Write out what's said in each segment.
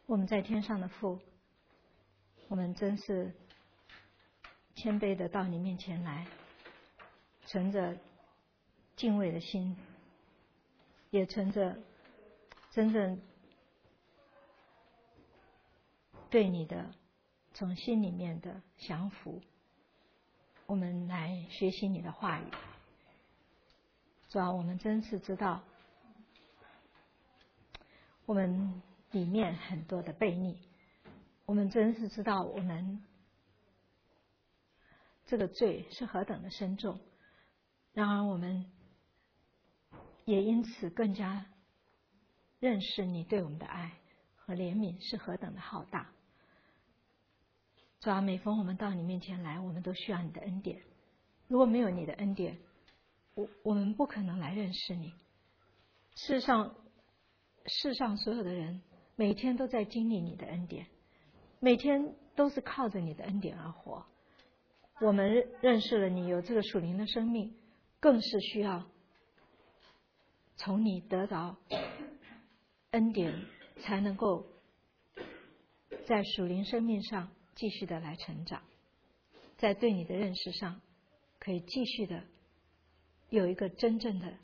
我们在天上的父，我们真是谦卑的到你面前来，存着敬畏的心，也存着真正对你的从心里面的降服，我们来学习你的话语。主要我们真是知道我们里面很多的悖逆，我们真是知道我们这个罪是何等的深重，然而我们也因此更加认识你对我们的爱和怜悯是何等的浩大。主啊，每逢我们到你面前来，我们都需要你的恩典。如果没有你的恩典，我们不可能来认识你。世上所有的人每天都在经历你的恩典，每天都是靠着你的恩典而活。我们认识了你，有这个属灵的生命，更是需要从你得到恩典，才能够在属灵生命上继续的来成长，在对你的认识上可以继续的有一个真正的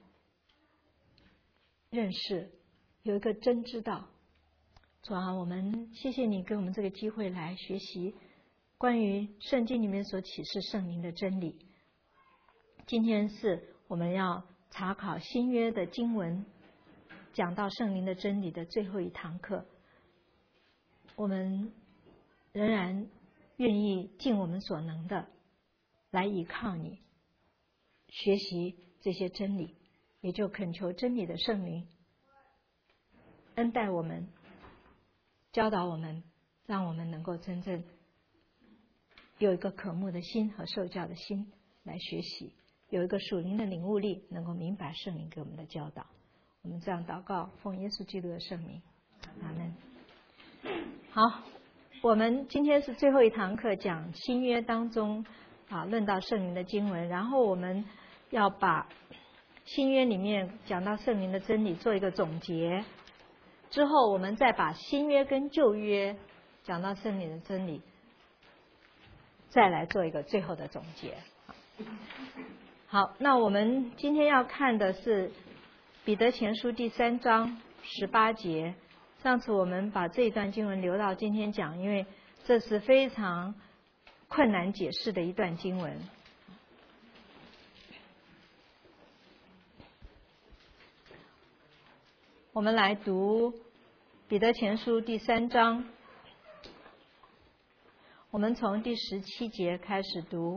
认识，有一个真知道。主啊，我们谢谢你给我们这个机会来学习关于圣经里面所启示圣灵的真理。今天是我们要查考新约的经文，讲到圣灵的真理的最后一堂课。我们仍然愿意尽我们所能的来依靠你，学习这些真理，也就恳求真理的圣灵恩待我们，教导我们，让我们能够真正有一个渴慕的心和受教的心来学习，有一个属灵的领悟力，能够明白圣灵给我们的教导。我们这样祷告，奉耶稣基督的圣名，阿们。好，我们今天是最后一堂课，讲新约当中论到圣灵的经文，然后我们要把新约里面讲到圣灵的真理做一个总结，之后我们再把新约跟旧约讲到圣灵的真理再来做一个最后的总结。好，那我们今天要看的是彼得前书第3章18节。上次我们把这一段经文留到今天讲，因为这是非常困难解释的一段经文。我们来读彼得前书第3章，我们从第17节开始读，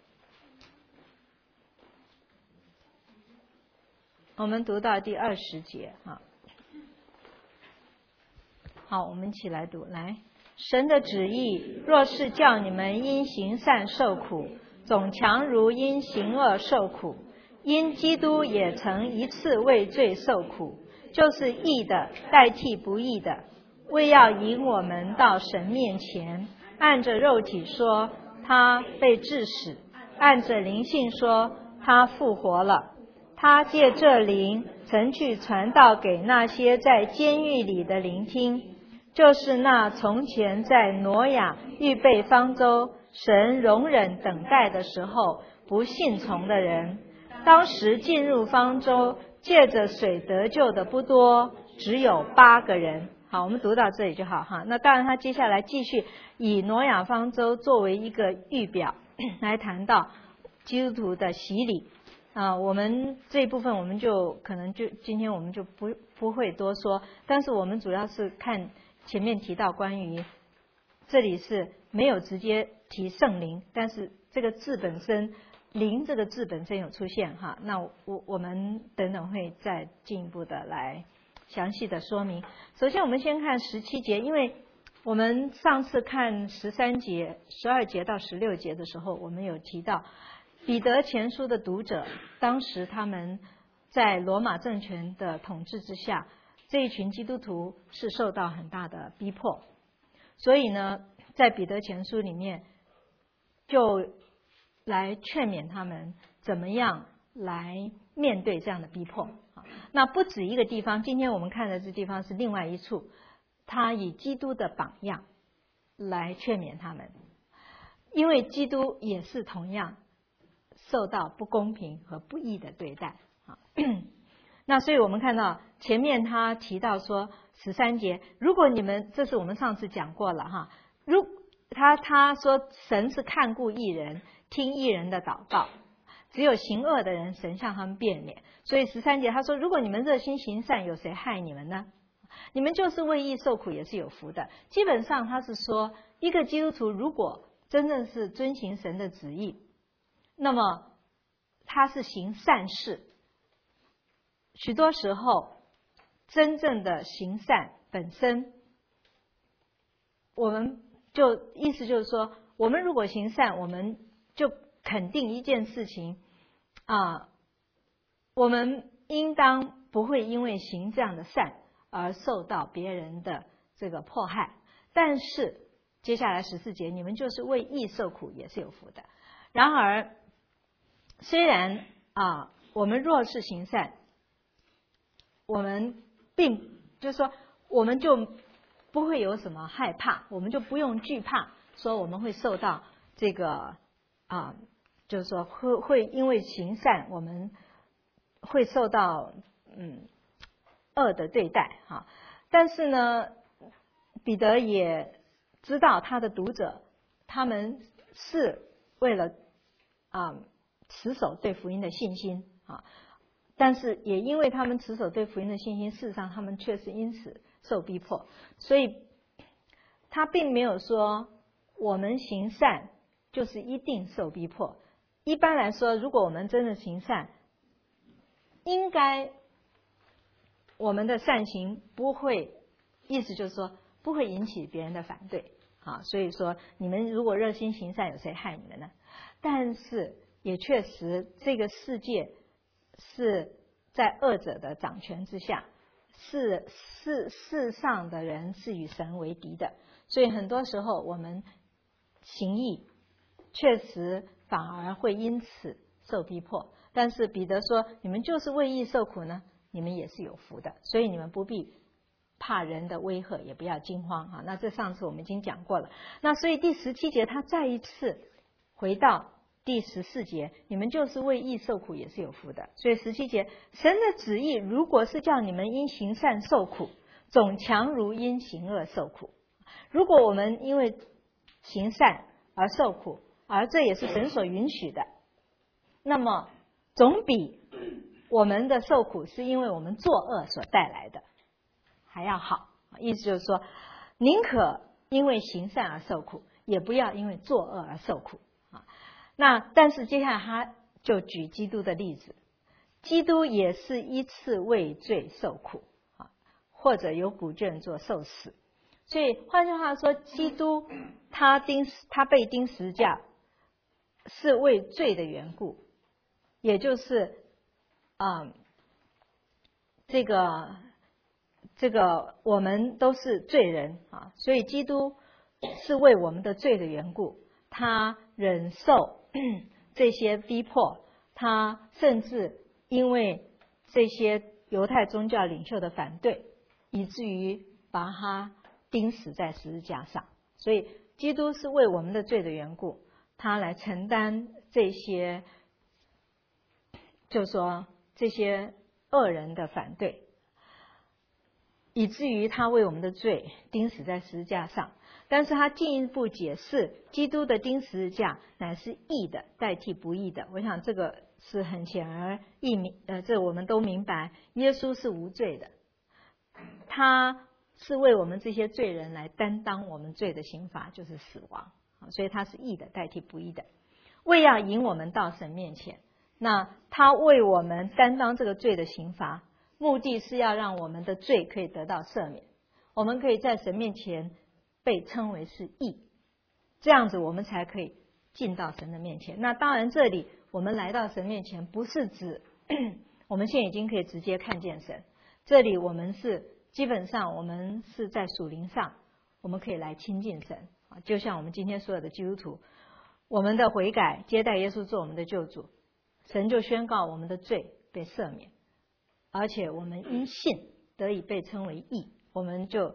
我们读到第20节。好，我们一起来读。来，神的旨意若是叫你们因行善受苦，总强如因行恶受苦。因基督也曾一次为罪受苦，就是义的代替不义的，为要引我们到神面前。按着肉体说，他被治死；按着灵性说，他复活了。他借这灵曾去传道给那些在监狱里的聆听，就是那从前在挪亚预备方舟，神容忍等待的时候不信从的人。当时进入方舟借着水得救的不多，只有8个人。好，我们读到这里就好哈。那当然他接下来继续以挪亚方舟作为一个预表来谈到基督徒的洗礼。我们这一部分我们就可能就今天我们就不会多说，但是我们主要是看前面提到关于这里是没有直接提圣灵，但是这个字本身，灵这个字本身有出现哈。那我们等等会再进一步的来详细的说明。首先我们先看17节，因为我们上次看13节、12节到16节的时候，我们有提到彼得前书的读者，当时他们在罗马政权的统治之下，这一群基督徒是受到很大的逼迫，所以呢，在彼得前书里面就来劝勉他们怎么样来面对这样的逼迫。那不止一个地方，今天我们看的这地方是另外一处， 他以基督的榜样来劝勉他们，因为基督也是同样受到不公平和不义的对待啊。那所以我们看到前面他提到说13节，如果你们，这是我们上次讲过了哈，他说神是看顾义人，听义人的祷告，只有行恶的人神向他们变脸。所以13节他说，如果你们热心行善，有谁害你们呢？你们就是为义受苦也是有福的。基本上他是说，一个基督徒如果真正是遵行神的旨意，那么他是行善事。许多时候真正的行善本身，我们就意思就是说，我们如果行善，我们就肯定一件事情啊，我们应当不会因为行这样的善而受到别人的这个迫害。但是接下来14节，你们就是为义受苦也是有福的。然而虽然我们若是行善，我们就是说我们就不会有什么害怕，我们就不用惧怕说我们会受到这个就是说会因为行善我们会受到恶的对待哈。但是呢，彼得也知道他的读者他们是为了持守对福音的信心啊，但是也因为他们持守对福音的信心，事实上他们却是因此受逼迫。所以他并没有说我们行善就是一定受逼迫。一般来说，如果我们真的行善，应该我们的善行不会，意思就是说不会引起别人的反对啊。所以说你们如果热心行善，有谁害你们呢？但是也确实这个世界是在恶者的掌权之下，世上的人是与神为敌的，所以很多时候我们行义确实反而会因此受逼迫。但是彼得说，你们就是为义受苦呢，你们也是有福的，所以你们不必怕人的威吓，也不要惊慌啊。那这上次我们已经讲过了。那所以第17节他再一次回到第14节，你们就是为义受苦也是有福的。所以17节，神的旨意如果是叫你们因行善受苦，总强如因行恶受苦。如果我们因为行善而受苦，而这也是神所允许的，那么总比我们的受苦是因为我们作恶所带来的还要好。意思就是说，宁可因为行善而受苦，也不要因为作恶而受苦啊。那但是接下来他就举基督的例子，基督也是一次为罪受苦啊，或者有古卷做受死。所以换句话说，基督他被钉十字架是为罪的缘故，也就是这个我们都是罪人啊，所以基督是为我们的罪的缘故，他忍受这些逼迫，他甚至因为这些犹太宗教领袖的反对，以至于把他钉死在十字架上。所以基督是为我们的罪的缘故，他来承担这些，就说这些恶人的反对，以至于他为我们的罪钉死在十字架上。但是他进一步解释，基督的钉十字架乃是义的代替不义的。我想这个是很显而易明，这我们都明白，耶稣是无罪的，他是为我们这些罪人来担当我们罪的刑罚，就是死亡，所以他是义的代替不义的，为要引我们到神面前。那他为我们担当这个罪的刑罚，目的是要让我们的罪可以得到赦免，我们可以在神面前被称为是义，这样子我们才可以进到神的面前。那当然这里我们来到神面前，不是指我们现在已经可以直接看见神，这里我们是基本上我们是在属灵上，我们可以来亲近神啊，就像我们今天所有的基督徒，我们的悔改接待耶稣做我们的救主，神就宣告我们的罪被赦免，而且我们因信得以被称为义，我们就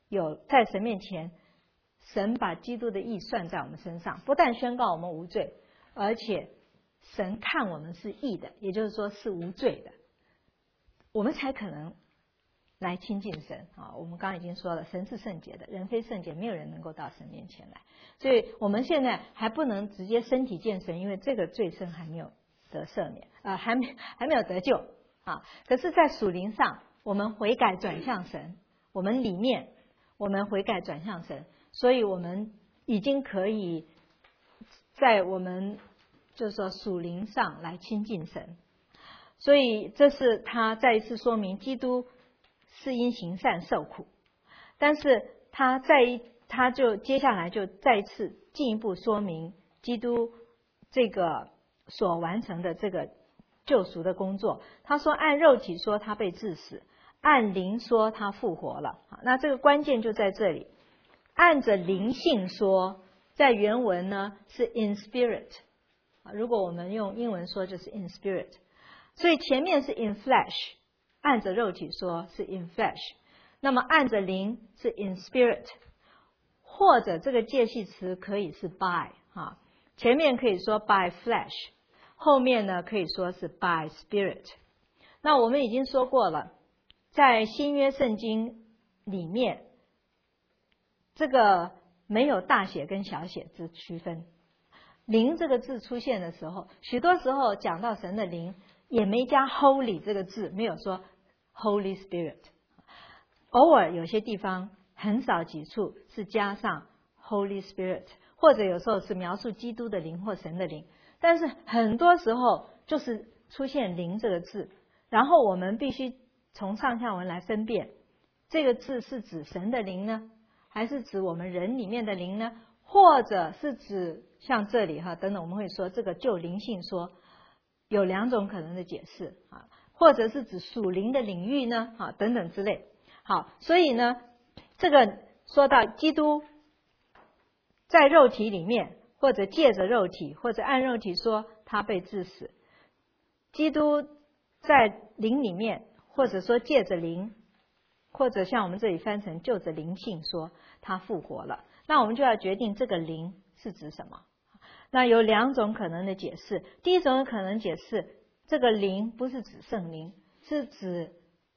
有在神面前，神把基督的义算在我们身上，不但宣告我们无罪，而且神看我们是义的，也就是说是无罪的，我们才可能来亲近神啊！我们刚刚已经说了，神是圣洁的，人非圣洁，没有人能够到神面前来。所以我们现在还不能直接身体见神，因为这个罪身还没有得赦免还没有得救啊。可是，在属灵上，我们悔改转向神，我们里面我们悔改转向神，所以我们已经可以在我们就是说属灵上来亲近神。所以这是他再一次说明基督是因行善受苦，但是他就接下来就再一次进一步说明基督这个所完成的这个救赎的工作。他说按肉体说他被治死，按灵说他复活了。那这个关键就在这里，按着灵性说，在原文呢是 in spirit， 如果我们用英文说就是 in spirit， 所以前面是 in flesh， 按着肉体说是 in flesh， 那么按着灵是 in spirit， 或者这个介系词可以是 by， 前面可以说 by flesh， 后面呢可以说是 by spirit。 那我们已经说过了，在新约圣经里面，这个没有大写跟小写之区分。灵这个字出现的时候，许多时候讲到神的灵也没加 holy 这个字，没有说 Holy Spirit， 偶尔有些地方很少几处是加上 Holy Spirit， 或者有时候是描述基督的灵或神的灵，但是很多时候就是出现灵这个字，然后我们必须从上下文来分辨，这个字是指神的灵呢，还是指我们人里面的灵呢，或者是指像这里等等，我们会说这个就灵性说有两种可能的解释或者是指属灵的领域呢等等之类。好，所以呢这个说到基督在肉体里面，或者借着肉体，或者按肉体说他被治死，基督在灵里面，或者说借着灵，或者像我们这里翻成就着灵性说他复活了。那我们就要决定这个灵是指什么。那有两种可能的解释。第一种可能解释，这个灵不是指圣灵，是指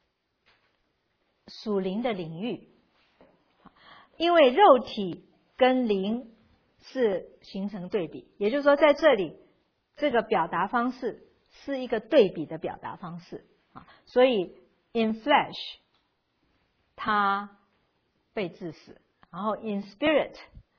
属灵的领域，因为肉体跟灵是形成对比，也就是说在这里这个表达方式是一个对比的表达方式所以 in flesh 他被致死，然后 in spirit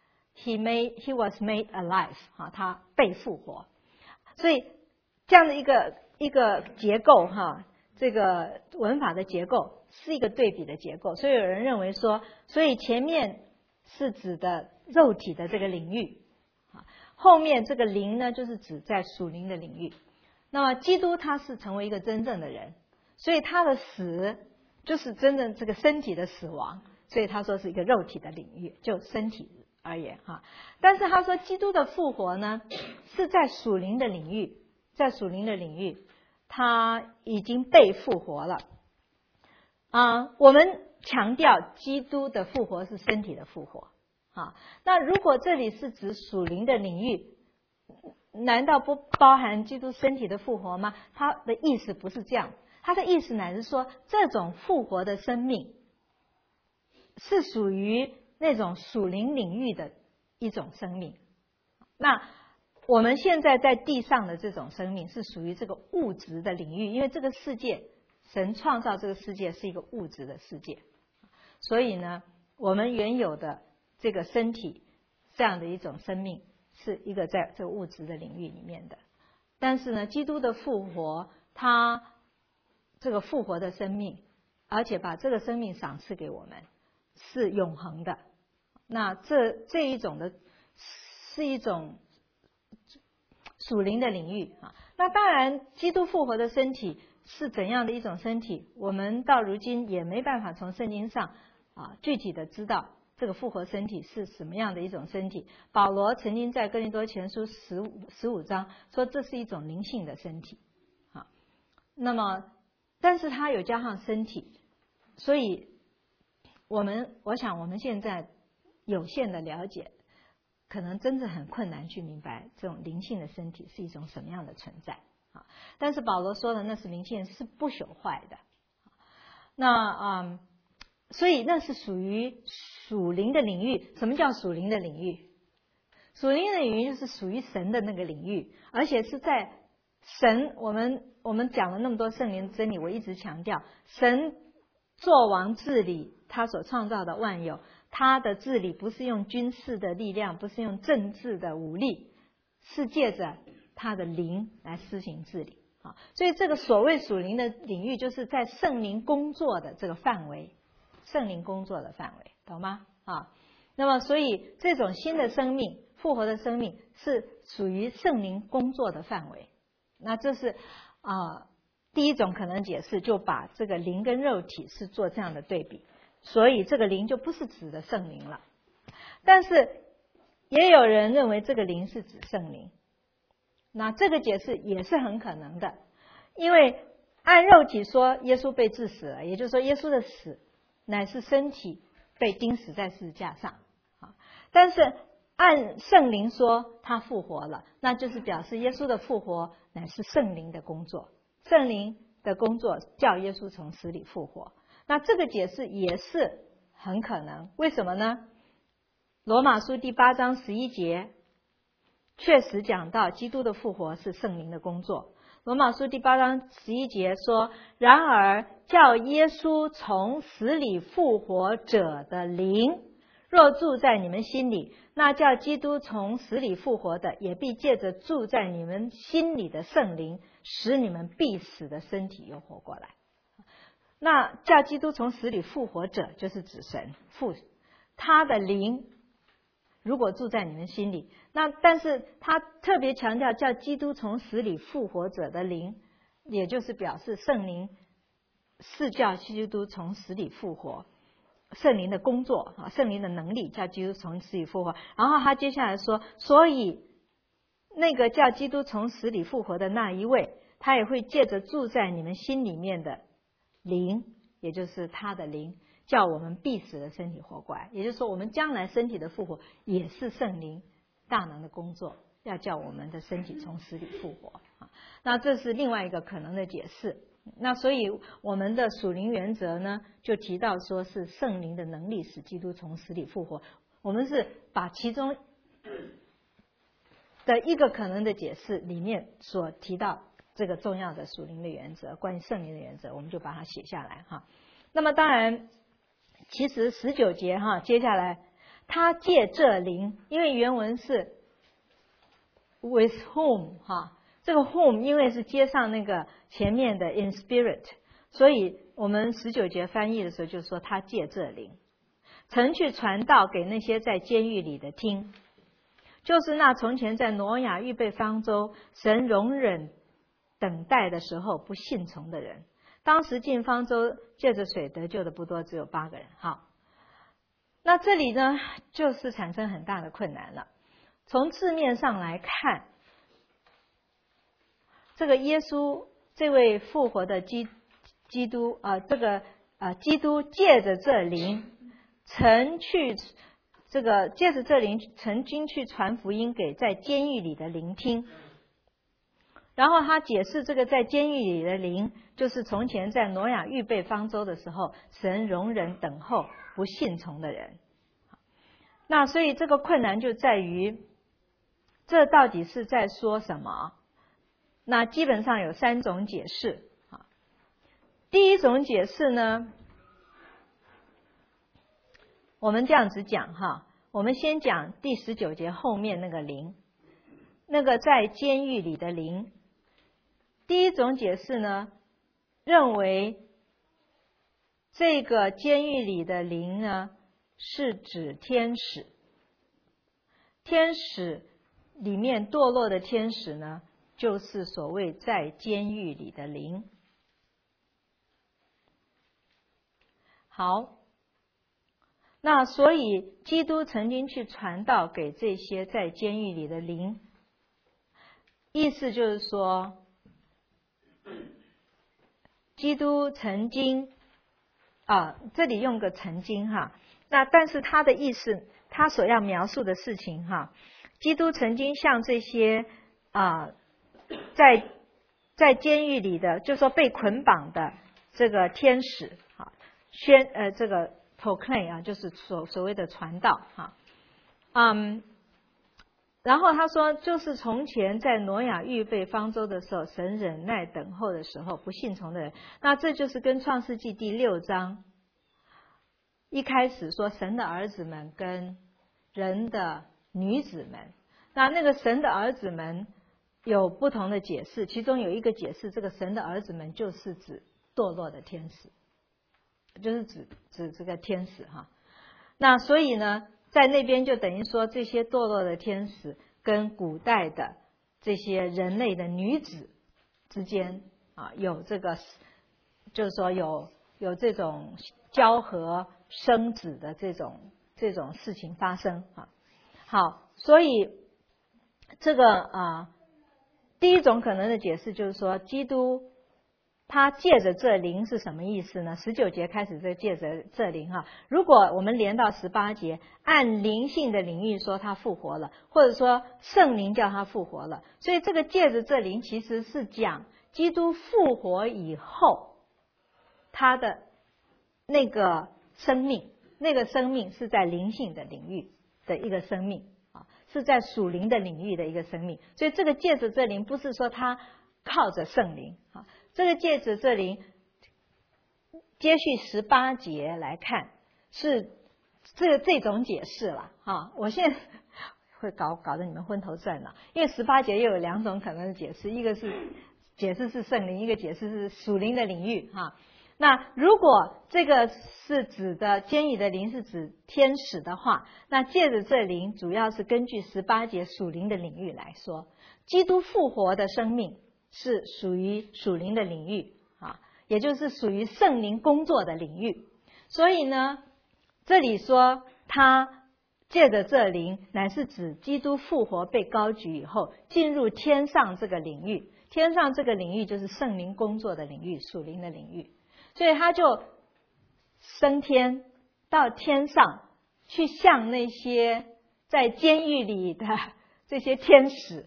he was made alive 他被复活。所以这样的一个结构这个文法的结构是一个对比的结构。所以有人认为说，所以前面是指的肉体的这个领域，后面这个灵呢就是指在属灵的领域。那么基督他是成为一个真正的人，所以他的死就是真正这个身体的死亡，所以他说是一个肉体的领域，就身体而言但是他说基督的复活呢是在属灵的领域，在属灵的领域他已经被复活了我们强调基督的复活是身体的复活那如果这里是指属灵的领域，难道不包含基督身体的复活吗？他的意思不是这样，他的意思乃是说这种复活的生命是属于那种属灵领域的一种生命。那我们现在在地上的这种生命是属于这个物质的领域，因为这个世界，神创造这个世界是一个物质的世界，所以呢我们原有的这个身体这样的一种生命是一个在这个物质的领域里面的。但是呢基督的复活，他这个复活的生命，而且把这个生命赏赐给我们，是永恒的。那这一种的是一种属灵的领域那当然基督复活的身体是怎样的一种身体，我们到如今也没办法从圣经上具体的知道这个复活身体是什么样的一种身体。保罗曾经在哥林多前书15章说这是一种灵性的身体那么但是他有加上身体，所以我想我们现在有限的了解，可能真的很困难去明白这种灵性的身体是一种什么样的存在啊。但是保罗说的那是灵性是不朽坏的，那所以那是属于属灵的领域。什么叫属灵的领域？属灵的领域就是属于神的那个领域，而且是在神，我们讲了那么多圣灵真理，我一直强调，神作王治理他所创造的万有，他的治理不是用军事的力量，不是用政治的武力，是借着他的灵来施行治理啊。所以这个所谓属灵的领域，就是在圣灵工作的这个范围，圣灵工作的范围，懂吗？啊，那么所以这种新的生命、复活的生命是属于圣灵工作的范围。那这是第一种可能解释，就把这个灵跟肉体是做这样的对比，所以这个灵就不是指的圣灵了。但是也有人认为这个灵是指圣灵，那这个解释也是很可能的，因为按肉体说耶稣被治死了，也就是说耶稣的死乃是身体被钉死在十字架上，但是按圣灵说他复活了，那就是表示耶稣的复活乃是圣灵的工作，圣灵的工作叫耶稣从死里复活。那这个解释也是很可能，为什么呢？罗马书第8章11节确实讲到基督的复活是圣灵的工作。罗马书第8章11节说，然而叫耶稣从死里复活者的灵若住在你们心里，那叫基督从死里复活的，也必借着住在你们心里的圣灵，使你们必死的身体又活过来。那叫基督从死里复活者，就是指神父，他的灵如果住在你们心里，那但是他特别强调叫基督从死里复活者的灵，也就是表示圣灵是叫基督从死里复活，圣灵的工作啊，圣灵的能力叫基督从死里复活。然后他接下来说，所以那个叫基督从死里复活的那一位，他也会借着住在你们心里面的灵，也就是他的灵，叫我们必死的身体活过来。也就是说，我们将来身体的复活也是圣灵大能的工作，要叫我们的身体从死里复活啊。那这是另外一个可能的解释。那所以我们的属灵原则呢，就提到说是圣灵的能力使基督从死里复活。我们是把其中的一个可能的解释里面所提到这个重要的属灵的原则，关于圣灵的原则，我们就把它写下来哈。那么当然，其实19节哈，接下来他借这灵，因为原文是 with whom 哈，这个 whom 因为是接上那个前面的 in spirit， 所以我们19节翻译的时候就说他借这灵，曾去传道给那些在监狱里的听，就是那从前在挪亚预备方舟，神容忍等待的时候不信从的人。当时进方舟借着水得救的不多，只有8个人。好，那这里呢就是产生很大的困难了。从字面上来看，这个耶稣这位复活的基督基督借着这灵曾去借着这灵曾经去传福音给在监狱里的灵听。然后他解释这个在监狱里的灵，就是从前在挪亚预备方舟的时候，神容忍等候不信从的人。那所以这个困难就在于，这到底是在说什么？那基本上有3种解释。第一种解释呢，我们这样子讲哈，我们先讲第19节后面那个灵，那个在监狱里的灵。第一种解释呢，认为这个监狱里的灵呢，是指天使。天使里面堕落的天使呢，就是所谓在监狱里的灵。好，那所以基督曾经去传道给这些在监狱里的灵，意思就是说，基督曾经这里用个曾经哈，那但是他的意思，他所要描述的事情哈，基督曾经向这些在监狱里的，就说被捆绑的这个天使这个 proclaim 就是所谓的传道然后他说，就是从前在挪亚预备方舟的时候，神忍耐等候的时候，不信从的人。那这就是跟创世纪第6章一开始说神的儿子们跟人的女子们。那个神的儿子们有不同的解释，其中有一个解释，这个神的儿子们就是指堕落的天使，就是指这个天使哈。那所以呢，在那边就等于说，这些堕落的天使跟古代的这些人类的女子之间有这个，就是说有这种交合生子的这种事情发生好，所以这个第一种可能的解释就是说，基督他借着这灵是什么意思呢？19节开始借着这灵如果我们连到18节，按灵性的领域说他复活了，或者说圣灵叫他复活了，所以这个借着这灵其实是讲基督复活以后他的那个生命，那个生命是在灵性的领域的一个生命是在属灵的领域的一个生命。所以这个借着这灵不是说他靠着圣灵这个借着这灵接续18节来看，是这种解释了我现在会搞得你们昏头转脑，因为18节又有2种可能的解释，一个是解释是圣灵，一个解释是属灵的领域那如果这个是指的监狱的灵是指天使的话，那借着这灵主要是根据18节属灵的领域来说，基督复活的生命是属于属灵的领域也就是属于圣灵工作的领域。所以呢，这里说他借着这灵乃是指基督复活被高举以后进入天上这个领域，天上这个领域就是圣灵工作的领域，属灵的领域。所以他就升天到天上去向那些在监狱里的这些天使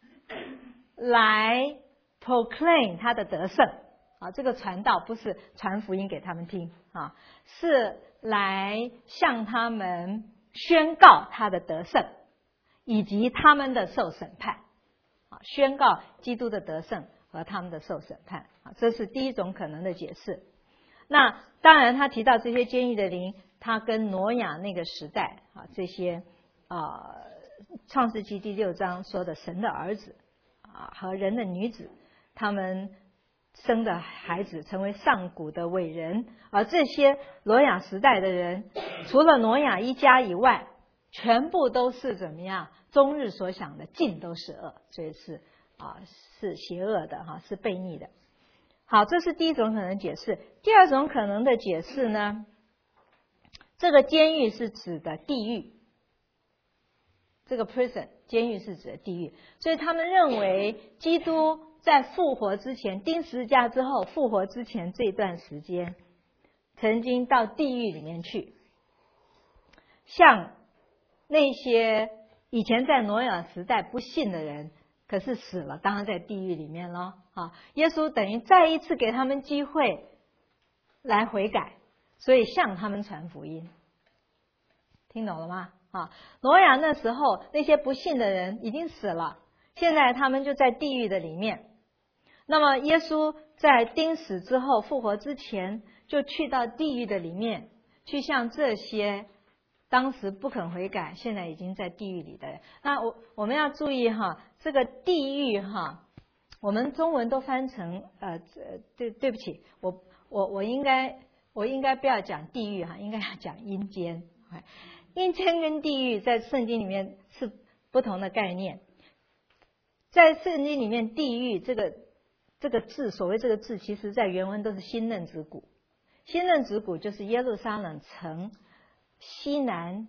来 proclaim 他的得胜这个传道不是传福音给他们听是来向他们宣告他的得胜以及他们的受审判宣告基督的得胜和他们的受审判这是第一种可能的解释。那当然他提到这些监狱的灵，他跟挪亚那个时代这些创世纪第6章说的神的儿子和人的女子，他们生的孩子成为上古的伟人，而这些挪亚时代的人，除了挪亚一家以外，全部都是怎么样？终日所想的尽都是恶，所以是邪恶的是悖逆的。好，这是第一种可能解释。第二种可能的解释呢，这个监狱是指的地狱，这个 prison 监狱是指的地狱，所以他们认为基督在复活之前，钉十字架之后复活之前这段时间，曾经到地狱里面去，像那些以前在挪亚时代不信的人，可是死了，当然在地狱里面咯耶稣等于再一次给他们机会来悔改，所以向他们传福音。听懂了吗挪亚那时候那些不信的人已经死了，现在他们就在地狱的里面。那么耶稣在钉死之后复活之前，就去到地狱的里面，去向这些当时不肯悔改现在已经在地狱里的人。那我们要注意这个地狱我们中文都翻成对不起，我应该不要讲地狱应该要讲阴间。阴间跟地狱在圣经里面是不同的概念。在圣经里面，地狱这个字，所谓这个字，其实在原文都是新嫩子谷。新嫩子谷就是耶路撒冷城西南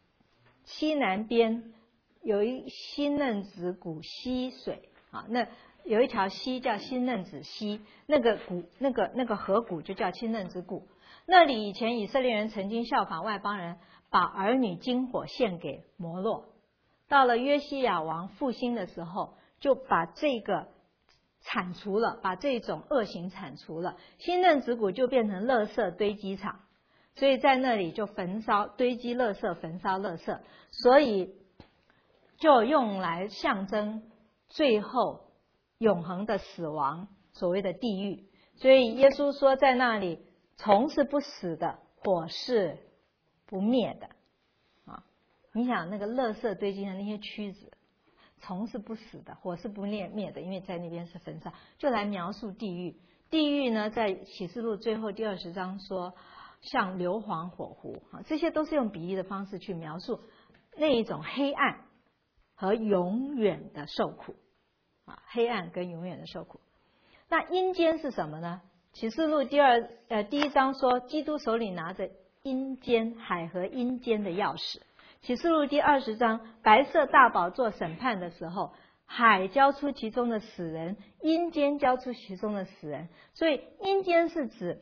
边有一新嫩子谷溪水那有一条溪叫新嫩子溪，那个河谷就叫新嫩子谷。 那里以前以色列人曾经效法外邦人，把儿女金火献给摩洛。到了约西亚王复兴的时候，就把这个铲除了，把这种恶行铲除了。新嫩子谷就变成垃圾堆积场，所以在那里就焚烧堆积垃圾，焚烧垃圾，所以就用来象征最后永恒的死亡，所谓的地狱。所以耶稣说，在那里虫是不死的，火是不灭的啊！你想那个垃圾堆积的那些蛆子，虫是不死的，火是不灭的，因为在那边是焚烧，就来描述地狱。地狱呢，在启示录最后第20章说，像硫磺火湖啊，这些都是用比喻的方式去描述那一种黑暗和永远的受苦啊，黑暗跟永远的受苦。那阴间是什么呢？启示录第1章说，基督手里拿着阴间海和阴间的钥匙。启示录第20章，白色大宝座审判的时候，海交出其中的死人，阴间交出其中的死人。所以阴间是指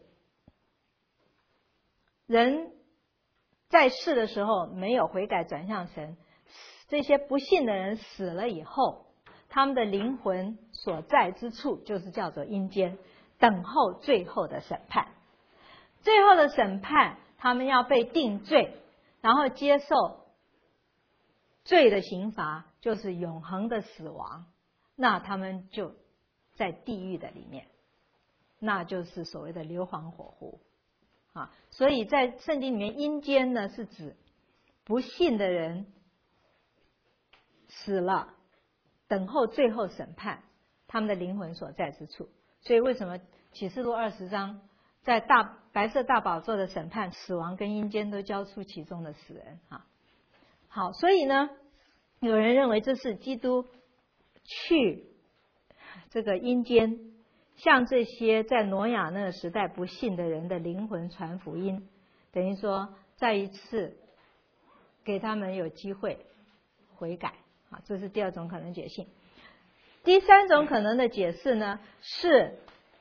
人在世的时候没有悔改转向神，这些不信的人死了以后，他们的灵魂所在之处就是叫做阴间，等候最后的审判。最后的审判，他们要被定罪，然后接受罪的刑罚，就是永恒的死亡。那他们就在地狱的里面，那就是所谓的硫磺火湖啊。所以在圣经里面，阴间呢是指不信的人死了，等候最后审判，他们的灵魂所在之处。所以为什么启示录20章在白色大宝座的审判，死亡跟阴间都交出其中的死人啊。好，所以呢，有人认为这是基督去这个阴间，向这些在挪亚那个时代不信的人的灵魂传福音，等于说再一次给他们有机会悔改啊，这是第2种可能解性。第3种可能的解释呢，是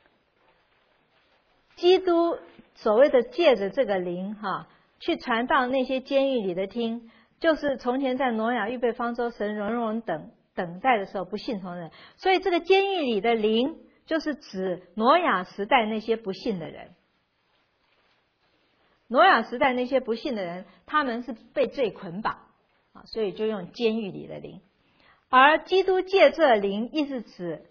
基督所谓的借着这个灵去传到那些监狱里的听，就是从前在挪亚预备方舟神容忍等待的时候不信从的人。所以这个监狱里的灵就是指挪亚时代那些不信的人。挪亚时代那些不信的人，他们是被罪捆绑啊，所以就用监狱里的灵。而基督借这灵，意思指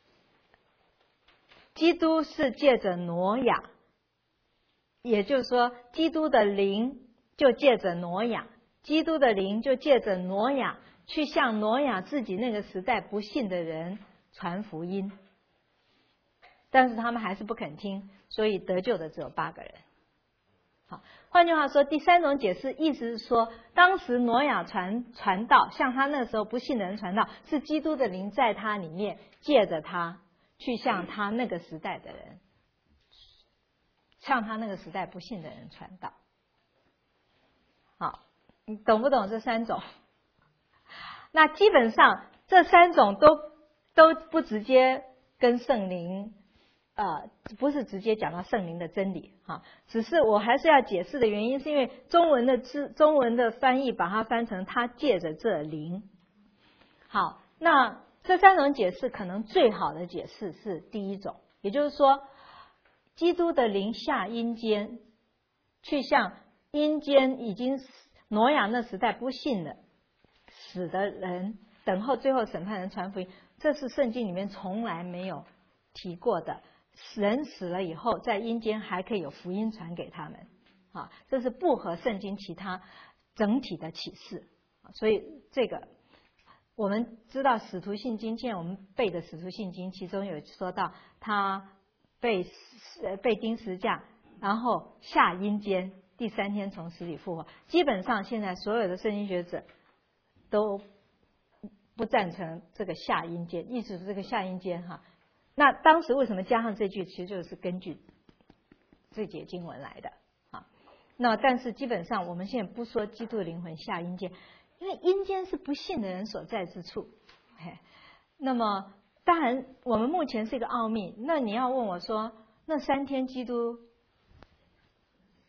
基督是借着挪亚，也就是说基督的灵就借着挪亚，基督的灵就借着挪亚去向挪亚自己那个时代不信的人传福音，但是他们还是不肯听，所以得救的只有8个人。好，换句话说，第3种解释意思是说，当时挪亚传道，向他那时候不信的人传道，是基督的灵在他里面，借着他去向他那个时代的人，向他那个时代不信的人传道。好，你懂不懂这3种？那基本上这3种都不直接跟圣灵不是直接讲到圣灵的真理只是我还是要解释的原因，是因为中文的翻译把它翻成他借着这灵。好，那这3种解释可能最好的解释是第1种，也就是说基督的灵下阴间，去向阴间已经挪亚那时代不信的死的人，等候最后审判人传福音。这是圣经里面从来没有提过的，人死了以后在阴间还可以有福音传给他们这是不合圣经其他整体的启示。所以这个我们知道使徒信经，现在我们背的使徒信经，其中有说到他被钉十字架，然后下阴间，第3天从死里复活。基本上现在所有的圣经学者都不赞成这个下阴间，意思是这个下阴间那当时为什么加上这句，其实就是根据这节经文来的那但是基本上我们现在不说基督的灵魂下阴间，因为阴间是不信的人所在之处。那么当然我们目前是一个奥秘。那你要问我说，那3天基督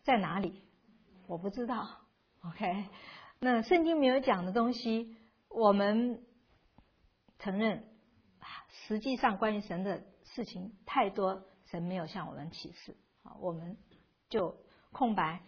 在哪里？我不知道。OK， 那圣经没有讲的东西，我们承认，实际上关于神的事情太多，神没有向我们启示，我们就空白。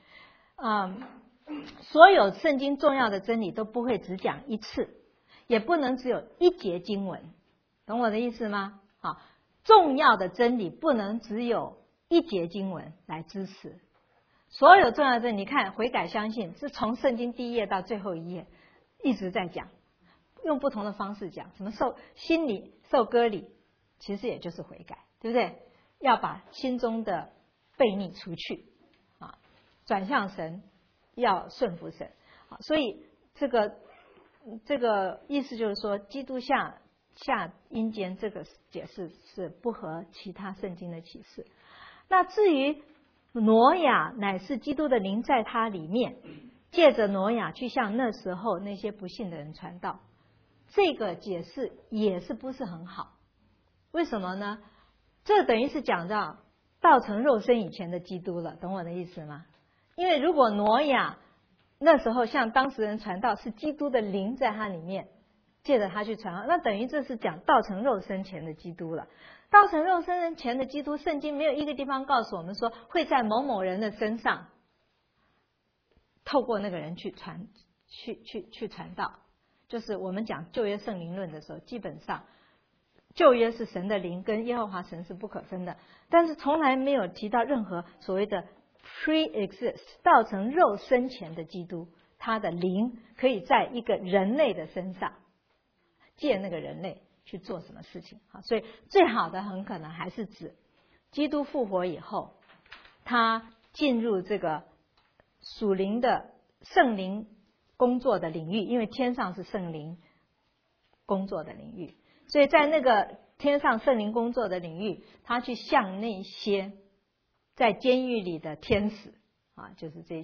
所有圣经重要的真理都不会只讲一次，也不能只有一节经文，懂我的意思吗？好，重要的真理不能只有一节经文来支持。所有重要的真理，你看悔改相信是从圣经第一页到最后一页一直在讲，用不同的方式讲，什么心里受割礼，其实也就是悔改，对不对？要把心中的悖逆除去啊，转向神，要顺服神。所以这个意思就是说，基督下阴间这个解释是不合其他圣经的启示。那至于挪亚乃是基督的灵在他里面，借着挪亚去向那时候那些不信的人传道，这个解释也是不是很好？为什么呢？这等于是讲到道成肉身以前的基督了，懂我的意思吗？因为如果挪亚那时候向当时人传道，是基督的灵在他里面，借着他去传道，那等于这是讲道成肉身前的基督了。道成肉身前的基督，圣经没有一个地方告诉我们说会在某某人的身上透过那个人去传道。就是我们讲旧约圣灵论的时候，基本上旧约是神的灵跟耶和华神是不可分的，但是从来没有提到任何所谓的 pre-exist 道成肉身前的基督，他的灵可以在一个人类的身上借那个人类去做什么事情。所以最好的很可能还是指基督复活以后，他进入这个属灵的圣灵工作的领域，因为天上是圣灵工作的领域，所以在那个天上圣灵工作的领域，他去向那些在监狱里的天使就是这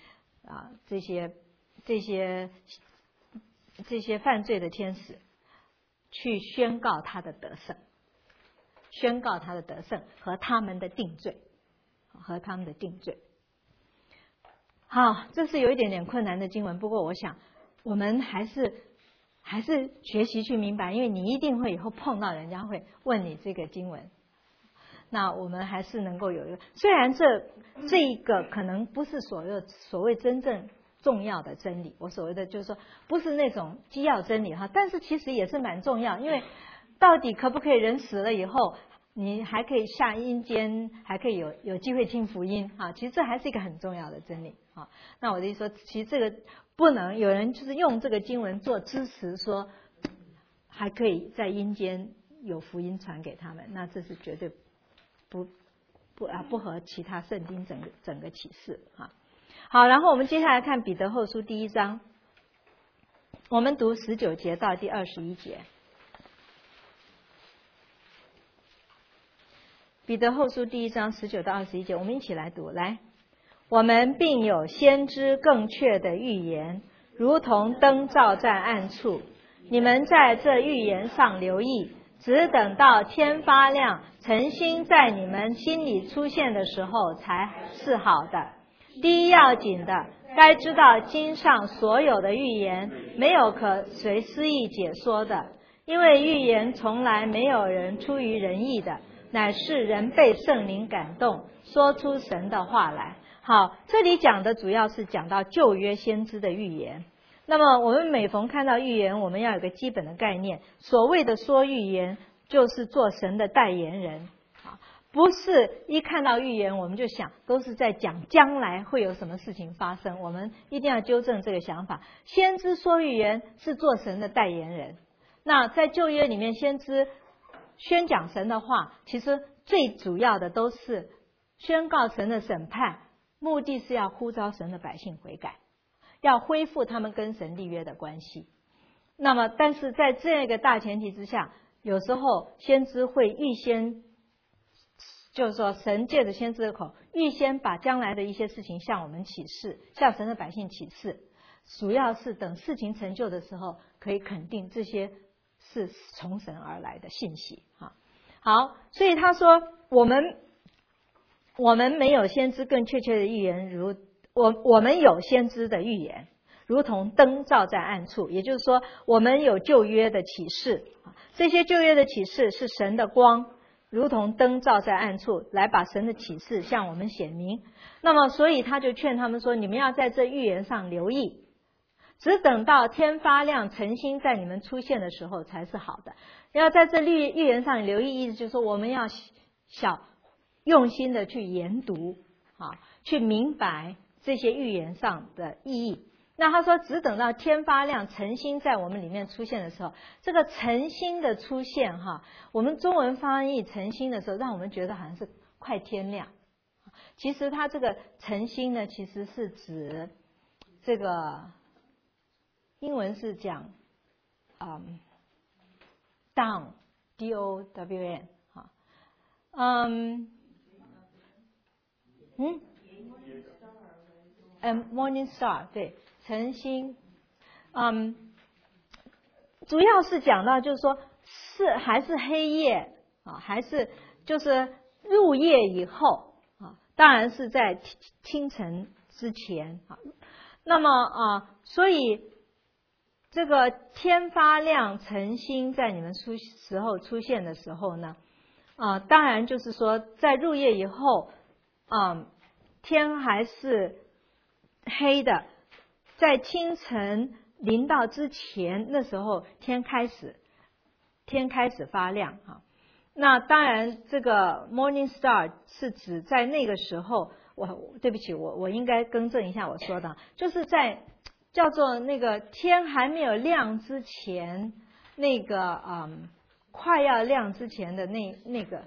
些犯罪的天使，去宣告他的得胜，和他们的定罪，好，这是有一点点困难的经文，不过我想我们还是学习去明白，因为你一定会以后碰到人家会问你这个经文，那我们还是能够有一个，虽然这一个可能不是所谓真正重要的真理，我所谓的就是说不是那种基要真理但是其实也是蛮重要，因为到底可不可以人死了以后你还可以下阴间，还可以有机会听福音其实这还是一个很重要的真理那我的意思说，其实这个不能有人就是用这个经文做支持，说还可以在阴间有福音传给他们，那这是绝对不合其他圣经整个启示好，然后我们接下来看彼得后书第1章，我们读19节到第21节。彼得后书第1章19到21节，我们一起来读。来，我们并有先知更确的预言，如同灯照在暗处。你们在这预言上留意，只等到天发亮，晨星在你们心里出现的时候才是好的。第一要紧的，该知道经上所有的预言没有可随私意解说的，因为预言从来没有人出于人意的，乃是人被圣灵感动，说出神的话来。好，这里讲的主要是讲到旧约先知的预言。那么我们每逢看到预言，我们要有个基本的概念，所谓的说预言就是做神的代言人，不是一看到预言我们就想都是在讲将来会有什么事情发生，我们一定要纠正这个想法。先知说预言是做神的代言人。那在旧约里面，先知宣讲神的话，其实最主要的都是宣告神的审判，目的是要呼召神的百姓悔改，要恢复他们跟神立约的关系。那么但是在这样一个大前提之下，有时候先知会预先，就是说神借着先知的口预先把将来的一些事情向我们启示，向神的百姓启示，主要是等事情成就的时候可以肯定这些是从神而来的信息好，所以他说我们我们没有先知更确切的预言，我们有先知的预言，如同灯照在暗处，也就是说，我们有旧约的启示，这些旧约的启示是神的光，如同灯照在暗处，来把神的启示向我们显明。那么，所以他就劝他们说：你们要在这预言上留意，只等到天发亮，晨星在你们出现的时候才是好的。要在这预言上留意，意思就是说，我们要用心的去研读，去明白这些预言上的意义。那他说，只等到天发亮，晨星在我们里面出现的时候，这个晨星的出现，我们中文翻译晨星的时候，让我们觉得好像是快天亮。其实它这个晨星呢，其实是指这个英文是讲dawn D-O-W-N morning star 对，晨星，主要是讲到就是说还是黑夜还是就是入夜以后当然是在清晨之前那么所以这个天发亮，晨星在你们时候出现的时候呢，当然就是说在入夜以后天还是黑的，在清晨临到之前，那时候天开始发亮那当然这个 morning star 是指在那个时候，对不起，我应该更正一下我说的，就是在叫做那个天还没有亮之前，那个快要亮之前的那个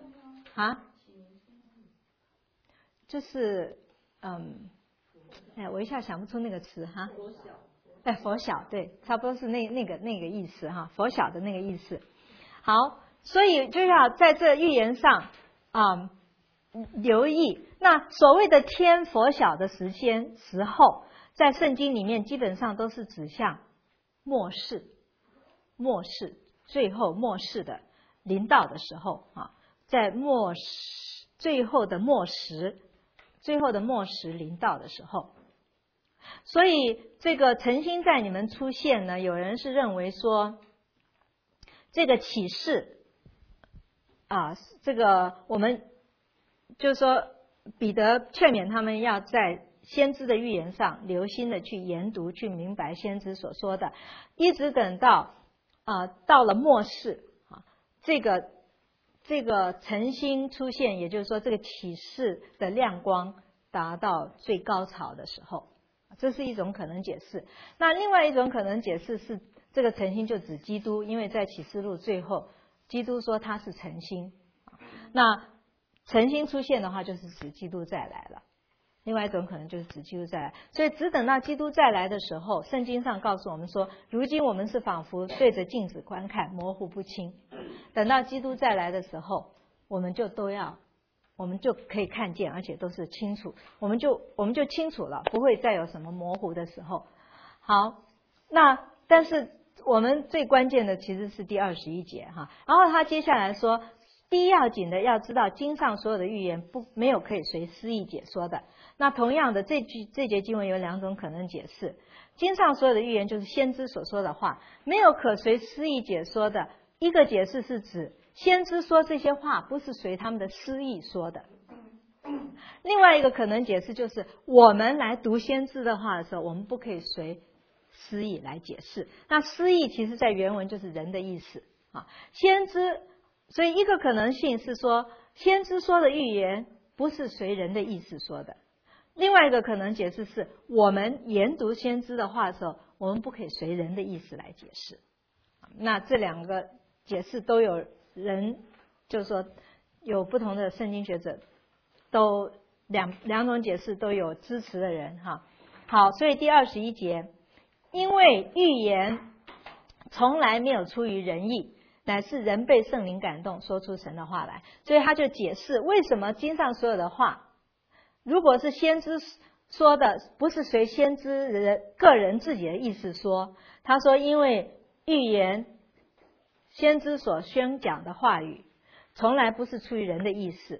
就是我一下想不出那个词佛晓对，差不多是那个意思佛晓的那个意思。好，所以就要在这预言上留意。那所谓的天佛晓的时候，在圣经里面基本上都是指向末世，最后末世的临到的时候在最后的末时临到的时候。所以这个晨星在你们出现呢，有人是认为说这个启示这个我们就是说彼得劝勉他们要在先知的预言上留心的去研读，去明白先知所说的，一直等到到了末世这个晨星出现，也就是说这个启示的亮光达到最高潮的时候，这是一种可能解释。那另外一种可能解释是这个晨星就指基督，因为在启示录最后基督说他是晨星，那晨星出现的话就是指基督再来了。另外一种可能就是指基督再来，所以只等到基督再来的时候，圣经上告诉我们说，如今我们是仿佛对着镜子观看，模糊不清。等到基督再来的时候，我们就可以看见，而且都是清楚，我们就清楚了，不会再有什么模糊的时候。好，那但是我们最关键的其实是第21节然后他接下来说，第一要紧的要知道经上所有的预言没有可以随私意解说的。那同样的这节经文有两种可能解释，经上所有的预言就是先知所说的话，没有可随私意解说的。一个解释是指先知说这些话不是随他们的私意说的，另外一个可能解释就是我们来读先知的话的时候，我们不可以随私意来解释。那私意其实在原文就是人的意思先知，所以一个可能性是说先知说的预言不是随人的意思说的，另外一个可能解释是我们研读先知的话的时候，我们不可以随人的意思来解释。那这两个解释都有人，就是说有不同的圣经学者都两种解释都有支持的人好，所以第21节，因为预言从来没有出于人意，乃是人被圣灵感动说出神的话来，所以他就解释为什么经上所有的话，如果是先知说的，不是随先知个人自己的意思说。他说因为预言先知所宣讲的话语从来不是出于人的意思，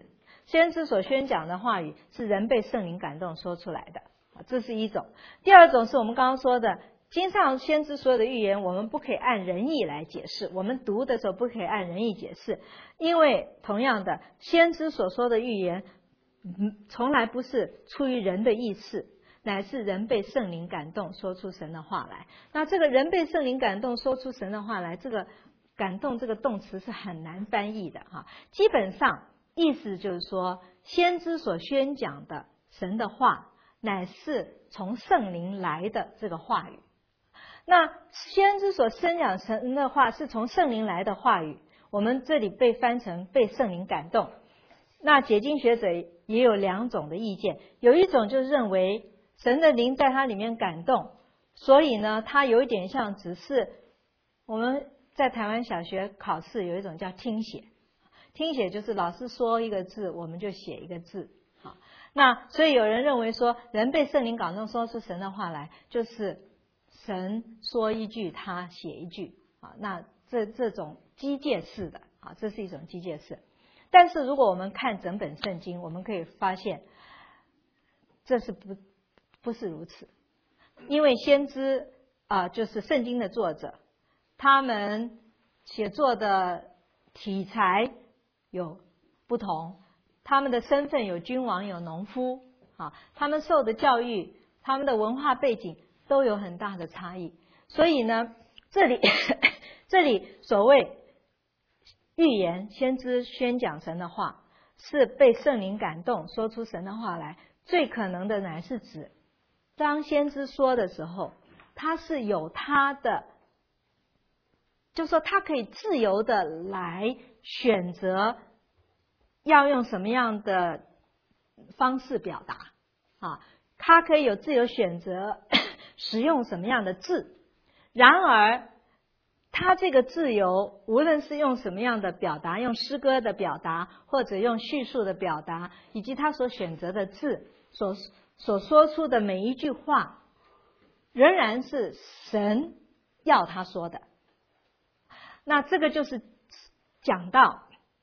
先知所宣讲的话语是人被圣灵感动说出来的，这是一种。第二种是我们刚刚说的，经上先知所有的预言，我们不可以按人意来解释，我们读的时候不可以按人意解释，因为同样的，先知所说的预言，从来不是出于人的意识，乃是人被圣灵感动说出神的话来。那这个人被圣灵感动说出神的话来，这个感动这个动词是很难翻译的哈。基本上意思就是说，先知所宣讲的神的话，乃是从圣灵来的这个话语。那先知所宣讲神的话是从圣灵来的话语，我们这里被翻成被圣灵感动。那解经学者也有两种的意见，有一种就是认为神的灵在它里面感动，所以呢，它有一点像只是我们在台湾小学考试有一种叫听写，听写就是老师说一个字，我们就写一个字。好，那所以有人认为说，人被圣灵感动说出神的话来，就是神说一句，他写一句啊。那这种机械式的啊，这是一种机械式。但是如果我们看整本圣经，我们可以发现，这是不是如此，因为先知就是圣经的作者，他们写作的题材有不同，他们的身份有君王有农夫啊，他们受的教育，他们的文化背景都有很大的差异。所以呢，这里所谓预言先知宣讲神的话，是被圣灵感动说出神的话来，最可能的乃是指当先知说的时候，他是有他的，就是说他可以自由的来选择要用什么样的方式表达啊，他可以有自由选择使用什么样的字。然而他这个自由，无论是用什么样的表达，用诗歌的表达，或者用叙述的表达，以及他所选择的字，所说出的每一句话，仍然是神要他说的。那这个就是讲到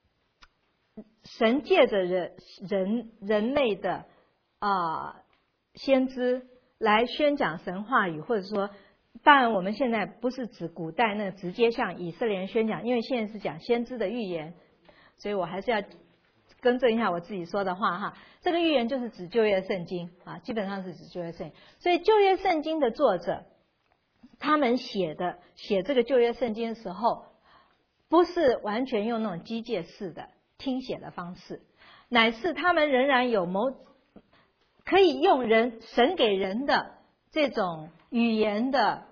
神借着人类的先知来宣讲神话语，或者说，当然我们现在不是指古代那直接向以色列人宣讲，因为现在是讲先知的预言，所以我还是要更正一下我自己说的话哈。这个预言就是指旧约圣经啊，基本上是指旧约圣经。所以旧约圣经的作者，他们写这个旧约圣经的时候，不是完全用那种机械式的听写的方式，乃是他们仍然有可以用神给人的这种语言的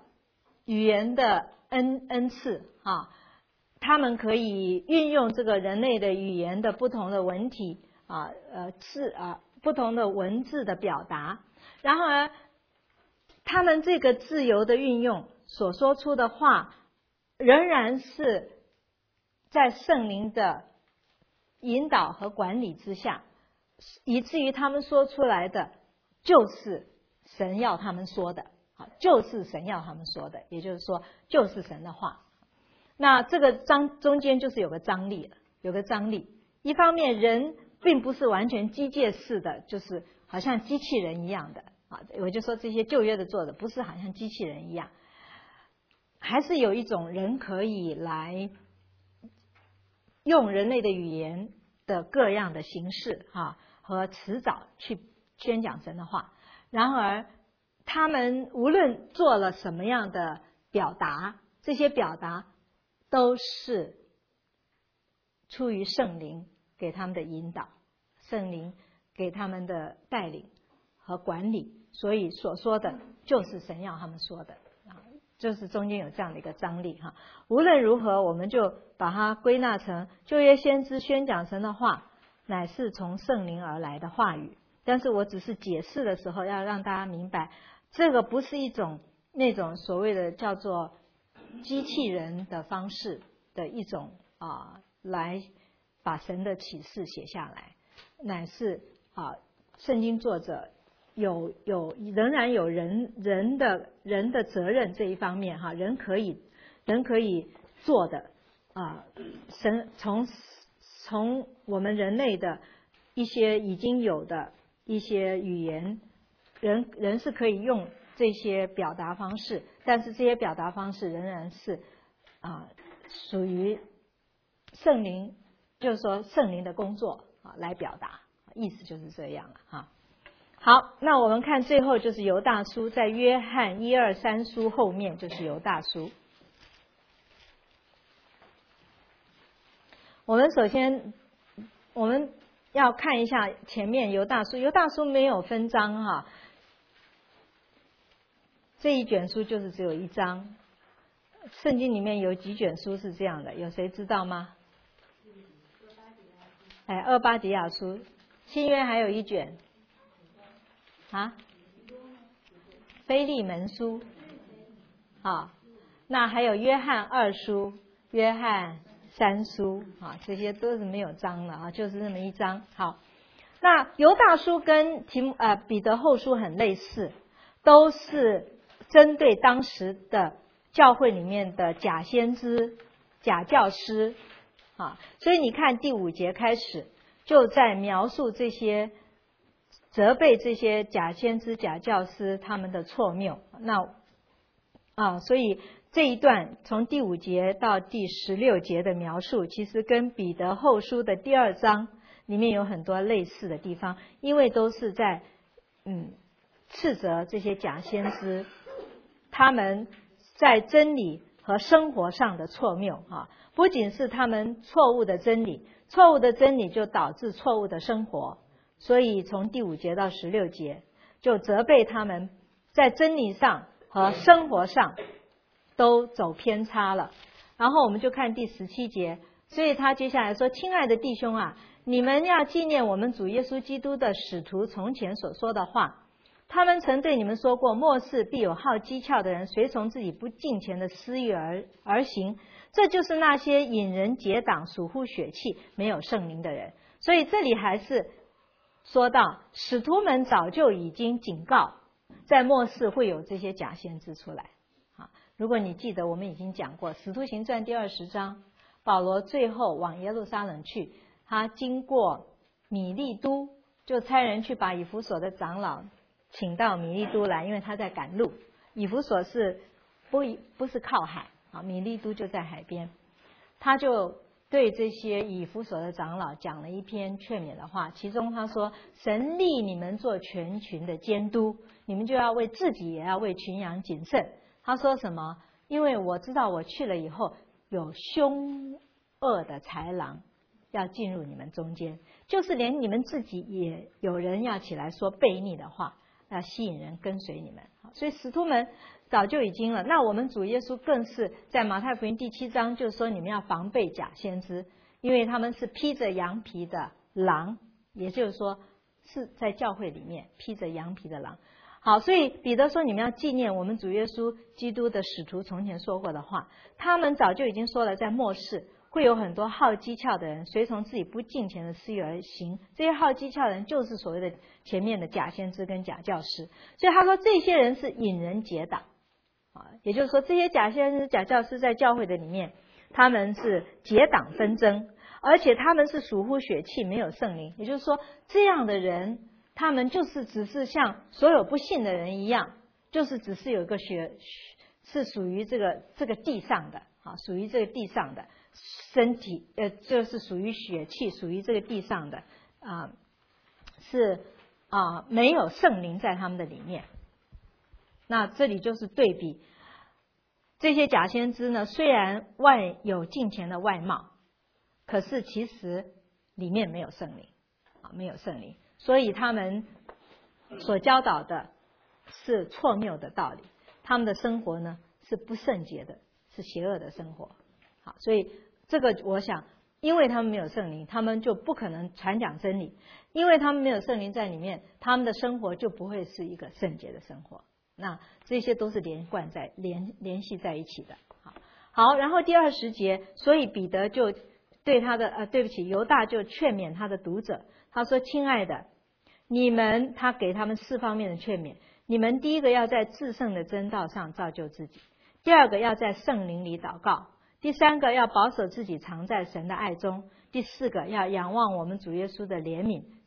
恩赐啊，他们可以运用这个人类的语言的不同的文体不同的文字的表达，然后他们这个自由的运用所说出的话，仍然是在圣灵的引导和管理之下，以至于他们说出来的就是神要他们说的，就是神要他们说的，也就是说就是神的话。那这个中间就是有个张力。一方面人并不是完全机械式的，就是好像机器人一样的啊，我就说这些旧约的作者不是好像机器人一样，还是有一种人可以来用人类的语言的各样的形式和词藻去宣讲神的话。然而他们无论做了什么样的表达，这些表达都是出于圣灵给他们的引导，圣灵给他们的带领和管理，所以所说的就是神要他们说的就是中间有这样的一个张力无论如何，我们就把它归纳成旧约先知宣讲神的话，乃是从圣灵而来的话语。但是我只是解释的时候要让大家明白，这个不是一种那种所谓的叫做机器人的方式的一种来把神的启示写下来，乃是圣经作者仍然有人的责任这一方面人可以做的神从我们人类的一些已经有的一些语言，人是可以用这些表达方式，但是这些表达方式仍然是属于圣灵，就是说圣灵的工作来表达，意思就是这样了哈。好，那我们看最后就是犹大书，在约翰1、2、3书后面就是犹大书。我们首先我们要看一下前面犹大书，犹大书没有分章哈，这一卷书就是只有一章。圣经里面有几卷书是这样的，有谁知道吗？厄巴底亚书，新约还有一卷腓利门书那还有约翰2书、约翰3书这些都是没有章了就是那么一章。好，那犹大书跟彼得后书很类似，都是针对当时的教会里面的假先知、假教师所以你看第5节开始就在描述这些，责备这些假先知、假教师他们的错谬。所以这一段从第5节到第16节的描述，其实跟彼得后书的第2章里面有很多类似的地方，因为都是在斥责这些假先知他们在真理和生活上的错谬不仅是他们错误的真理，错误的真理就导致错误的生活，所以从第5节到16节就责备他们在真理上和生活上都走偏差了。然后我们就看第17节，所以他接下来说，亲爱的弟兄你们要纪念我们主耶稣基督的使徒从前所说的话，他们曾对你们说过，末世必有好讥诮的人随从自己不敬虔的私欲而行，这就是那些引人结党、属乎血气、没有圣灵的人。所以这里还是说到使徒们早就已经警告，在末世会有这些假先知出来如果你记得我们已经讲过使徒行传第20章，保罗最后往耶路撒冷去，他经过米利都，就差人去把以弗所的长老请到米利都来，因为他在赶路。以弗所是不是靠海米利都就在海边。他就对这些以弗所的长老讲了一篇劝勉的话，其中他说，神立你们做全群的监督，你们就要为自己也要为群羊谨慎。他说什么？因为我知道我去了以后，有凶恶的豺狼要进入你们中间，就是连你们自己也有人要起来说悖逆的话，要吸引人跟随你们。所以使徒们早就已经了。那我们主耶稣更是在马太福音第7章就说，你们要防备假先知，因为他们是披着羊皮的狼，也就是说是在教会里面披着羊皮的狼。好，所以彼得说，你们要纪念我们主耶稣基督的使徒从前说过的话，他们早就已经说了，在末世会有很多好讥诮的人随从自己不敬虔的私欲而行，这些好讥诮的人就是所谓的前面的假先知跟假教师。所以他说这些人是引人结党也就是说这些假先知、假教师在教会的里面，他们是结党纷争，而且他们是属乎血气，没有圣灵。也就是说这样的人，他们就是只是像所有不信的人一样，就是只是有一个是属于这个地上的属于这个地上的身体就是属于血气，属于这个地上的是没有圣灵在他们的里面。那这里就是对比这些假先知呢，虽然外有敬虔的外貌，可是其实里面没有圣灵没有圣灵，所以他们所教导的是错谬的道理，他们的生活呢是不圣洁的，是邪恶的生活。好，所以这个我想，因为他们没有圣灵，他们就不可能传讲真理，因为他们没有圣灵在里面，他们的生活就不会是一个圣洁的生活。那这些都是联系在一起的。好，然后第20节，所以彼得就对犹大就劝勉他的读者，他说，亲爱的，他给他们4方面的劝勉。你们第一个要在至圣的真道上造就自己，第二个要在圣灵里祷告，第3个要保守自己藏在神的爱中，第4个要仰望我们主耶稣的怜悯，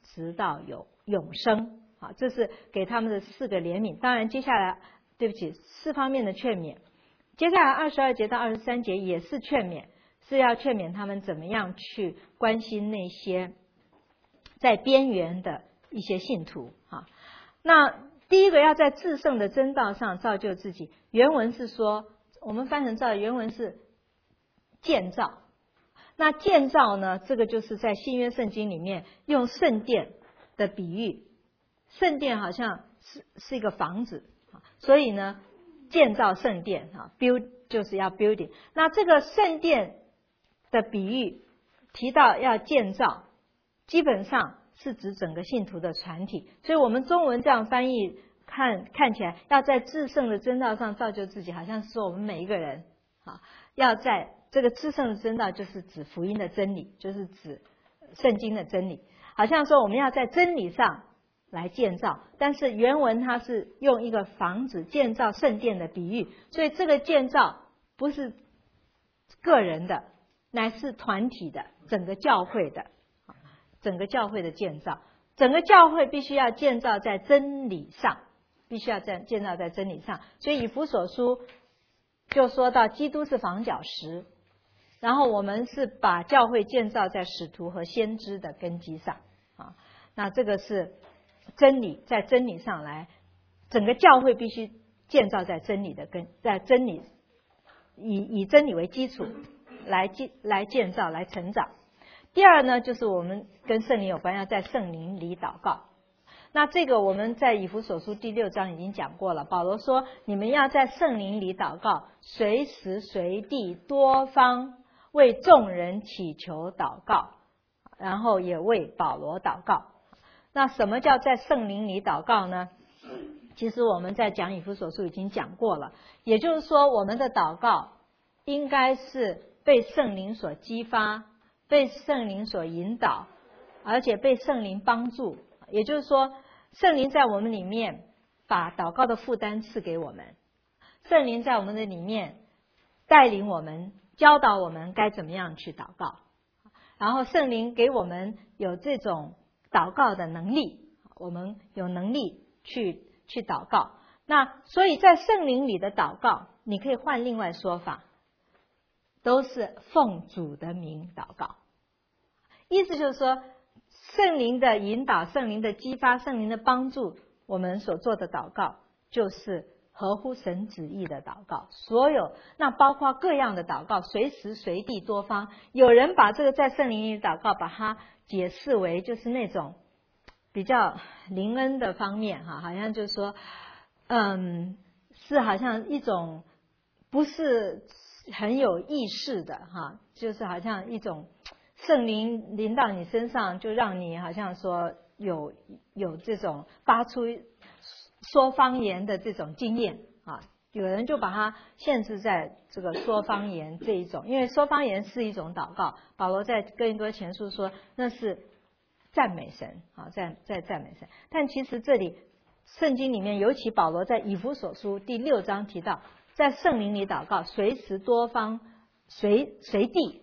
直到有永生。好，这是给他们的4个怜悯。当然接下来对不起4方面的劝勉，接下来22节到23节也是劝勉，是要劝勉他们怎么样去关心那些在边缘的一些信徒。那第一个要在至圣的真道上造就自己，原文是说，我们翻成造，原文是建造。那建造呢，这个就是在新约圣经里面用圣殿的比喻，圣殿好像是一个房子，所以呢建造圣殿，build 就是要 building。那这个圣殿的比喻提到要建造，基本上是指整个信徒的团体，所以我们中文这样翻译看起来，要在至圣的真道上造就自己，好像是说我们每一个人要在这个至圣的真道，就是指福音的真理，就是指圣经的真理，好像说我们要在真理上来建造。但是原文它是用一个房子建造圣殿的比喻，所以这个建造不是个人的，乃是团体的，整个教会的，整个教会的建造，整个教会必须要建造在真理上，必须要建造在真理上。所以以弗所书就说到基督是房角石，然后我们是把教会建造在使徒和先知的根基上那这个是真理，在真理上来，整个教会必须建造在真理的在真理以真理为基础来建造来成长。第二呢，就是我们跟圣灵有关，要在圣灵里祷告。那这个我们在以弗所书第6章已经讲过了，保罗说你们要在圣灵里祷告，随时随地多方为众人祈求祷告，然后也为保罗祷告。那什么叫在圣灵里祷告呢？其实我们在讲以弗所书已经讲过了，也就是说我们的祷告应该是被圣灵所激发，被圣灵所引导，而且被圣灵帮助。也就是说圣灵在我们里面把祷告的负担赐给我们，圣灵在我们的里面带领我们，教导我们该怎么样去祷告，然后圣灵给我们有这种祷告的能力，我们有能力去祷告。那所以在圣灵里的祷告，你可以换另外说法，都是奉主的名祷告。意思就是说圣灵的引导，圣灵的激发，圣灵的帮助，我们所做的祷告就是合乎神旨意的祷告。所有那包括各样的祷告，随时随地多方。有人把这个在圣灵里祷告把它解释为就是那种比较灵恩的方面好像就是说是好像一种不是很有意识的就是好像一种圣灵临到你身上，就让你好像说有这种发出说方言的这种经验有人就把它限制在这个说方言这一种，因为说方言是一种祷告。保罗在哥林多前书说那是赞美神在赞美神。但其实这里圣经里面，尤其保罗在以弗所书第6章提到，在圣灵里祷告，随时多方随地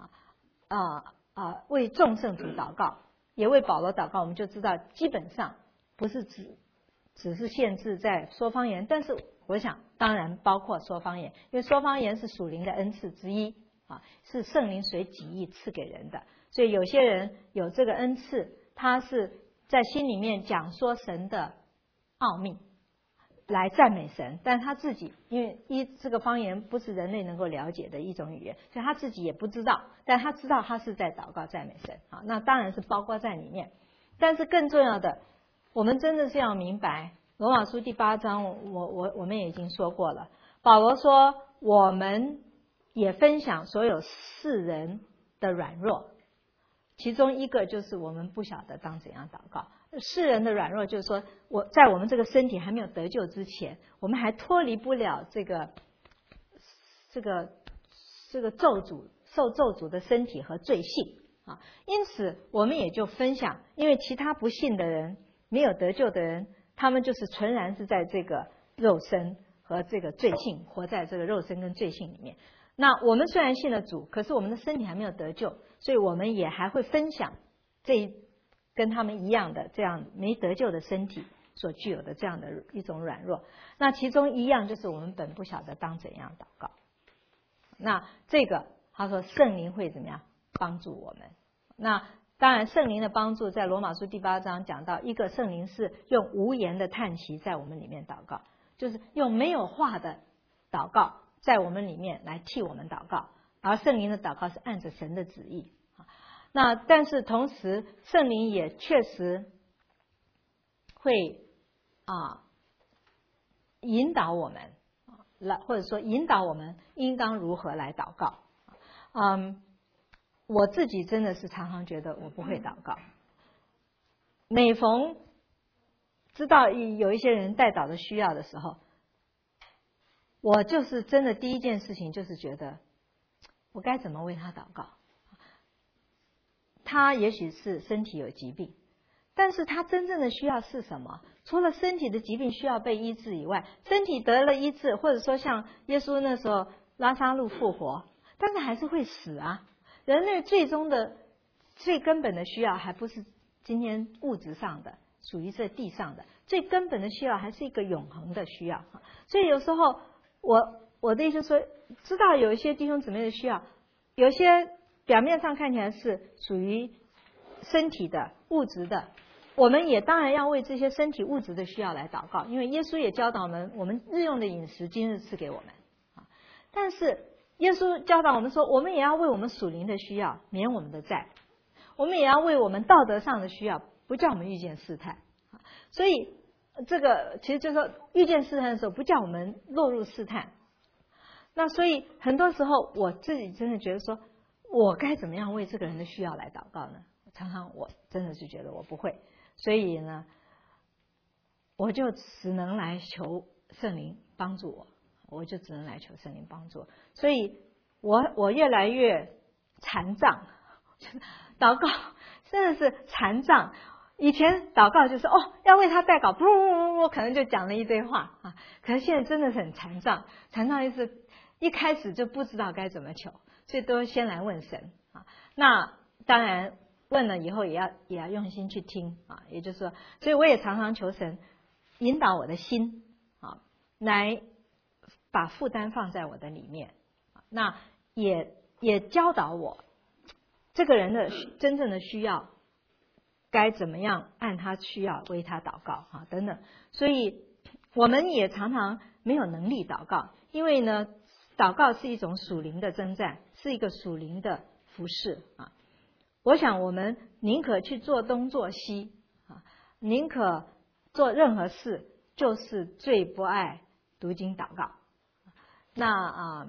为众圣徒祷告，也为保罗祷告。我们就知道基本上不是只是限制在说方言，但是我想当然包括说方言，因为说方言是属灵的恩赐之一是圣灵随己意赐给人的。所以有些人有这个恩赐，他是在心里面讲说神的奥秘来赞美神，但他自己因为这个方言不是人类能够了解的一种语言，所以他自己也不知道，但他知道他是在祷告赞美神那当然是包括在里面。但是更重要的，我们真的是要明白罗马书第8章我们也已经说过了，保罗说我们也分享所有世人的软弱，其中一个就是我们不晓得当怎样祷告。世人的软弱就是说在我们这个身体还没有得救之前，我们还脱离不了这个咒诅受咒诅的身体和罪性因此我们也就分享，因为其他不信的人，没有得救的人，他们就是纯然是在这个肉身和这个罪性，活在这个肉身跟罪性里面。那我们虽然信了主，可是我们的身体还没有得救，所以我们也还会分享跟他们一样的这样没得救的身体所具有的这样的一种软弱。那其中一样就是我们本不晓得当怎样祷告。那这个他说圣灵会怎么样帮助我们？那当然圣灵的帮助在罗马书第8章讲到，一个圣灵是用无言的叹息在我们里面祷告，就是用没有话的祷告在我们里面来替我们祷告，而圣灵的祷告是按着神的旨意。那但是同时圣灵也确实会引导我们或者说引导我们应当如何来祷告。我自己真的是常常觉得我不会祷告，每逢知道有一些人代祷的需要的时候，我就是真的第一件事情就是觉得我该怎么为他祷告。他也许是身体有疾病，但是他真正的需要是什么？除了身体的疾病需要被医治以外，身体得了医治，或者说像耶稣那时候拉撒路复活，但是还是会死啊。人类最终的最根本的需要还不是今天物质上的属于这地上的，最根本的需要还是一个永恒的需要。所以有时候我的意思说，知道有一些弟兄姊妹的需要，有些表面上看起来是属于身体的物质的，我们也当然要为这些身体物质的需要来祷告，因为耶稣也教导我们日用的饮食今日赐给我们。但是耶稣教导我们说，我们也要为我们属灵的需要免我们的债，我们也要为我们道德上的需要不叫我们遇见试探。所以这个其实就是说遇见试探的时候不叫我们落入试探。那所以很多时候我自己真的觉得说，我该怎么样为这个人的需要来祷告呢？常常我真的是觉得我不会，所以呢我就只能来求圣灵帮助我就只能来求圣灵帮助。所以我越来越残障，祷告真的是残障。以前祷告就是要为他代祷，不，可能就讲了一堆话啊。可是现在真的是很残障，残障意思一开始就不知道该怎么求，所以都先来问神啊。那当然问了以后也要用心去听啊。也就是说，所以我也常常求神引导我的心啊，来把负担放在我的里面。那也教导我这个人的真正的需要该怎么样按他需要为他祷告啊等等。所以我们也常常没有能力祷告，因为呢祷告是一种属灵的征战，是一个属灵的服事啊。我想我们宁可去做东做西啊，宁可做任何事，就是最不爱读经祷告。那